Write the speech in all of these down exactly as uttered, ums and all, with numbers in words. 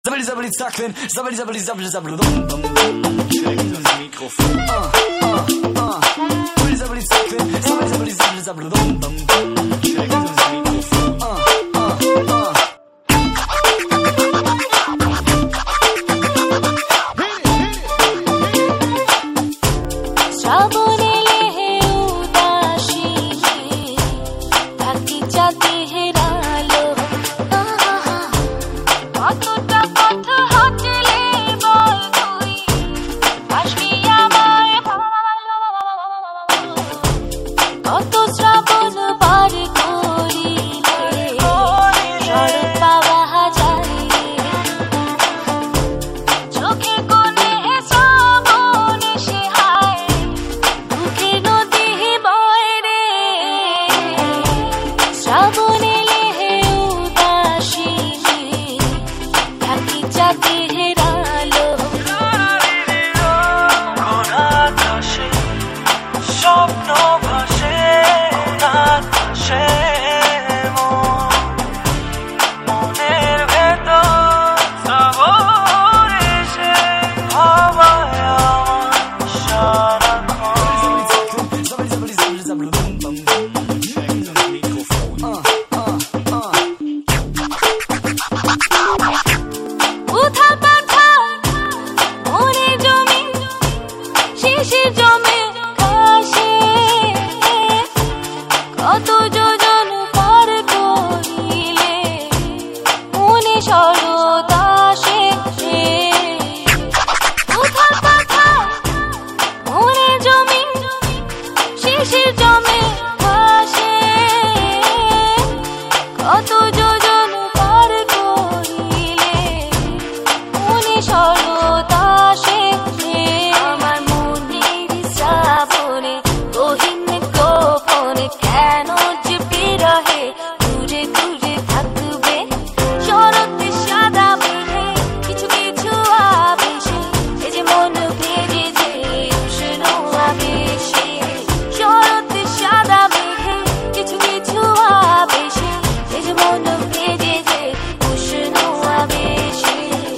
Zabili, zabili, zackeln, zabili, zabili, zabili, zabili, dum, dum, dum. Check das Mikrofon. Ah, ah, ah. Zabili, zabili, zackeln, zabili, zabili, zabili, zabili, dum, dum, dum. Check das Mikrofon. Ah, ah, ah. শ্রাবণে লেহে উদাসী থাকি যাতে হেরালো কতটা পথ হাঁটলে বল তুই আসবি আমায় ভালো কত শ্রাবণ পার করিলে শরৎ পাওয়া যায় চোখে কোণে শ্রাবণ এসে হায় বুকে নদী বয় রে শ্রাবণে লেহে উদাসী থাকি যাতে হেরালো আকাশে স্বপ্ন ভাসে আকাশে মনের ভেতর সাগর এসে হাওয়ায় আমার সারাক্ষণ Zabili, zabili, zabili, zabili, dum, dum, dum. Check das Mikrofon. Ah, ah, ah. উথা পাথা মনে জমি শেষে জমে ঘাসে কত যোজন পার করিলে মনে শরৎ আসে উথা পাথা মনে জমি শেষে জমে ঘাসে কত যোজন পার করিলে মনে শরৎ আসে আমার মনের শ্রাবণে গহীন গোপনে কেন যে বিরহে দূরে দূরে থাকবে শরৎ সাদা মেঘে কিছু কিছু আবেশে এই যে মন ভেজেছে উষ্ণ আবেশে শরৎ সাদা মেঘে কিছু কিছু আবেশে এই যে মন ভেজেছে উষ্ণ আবেশে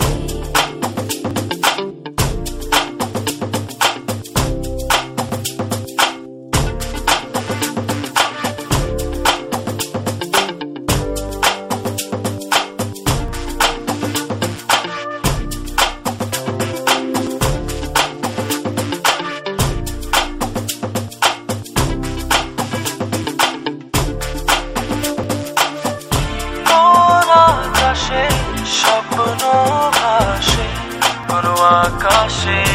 কোন আকাশে স্বপ্ন ভাসে কোন আকাশে